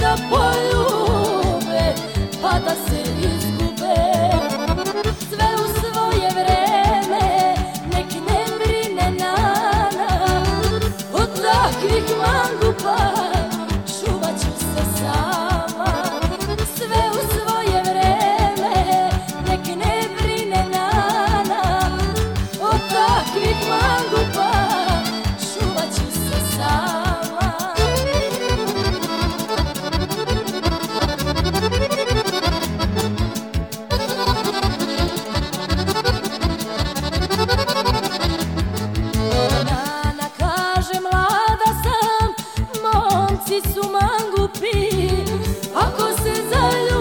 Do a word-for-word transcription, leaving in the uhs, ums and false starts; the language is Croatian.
da poljube pa da se izgube. Sve u svoje vreme, nek ne brine nana, od takvih mangupa čuvat ću se sama. Sve u svoje vreme, nek ne brine nana, od takvih mangupa čuvat ću se sama. Nana kaže mlada sam, momci su mangupi, ako se zaljubi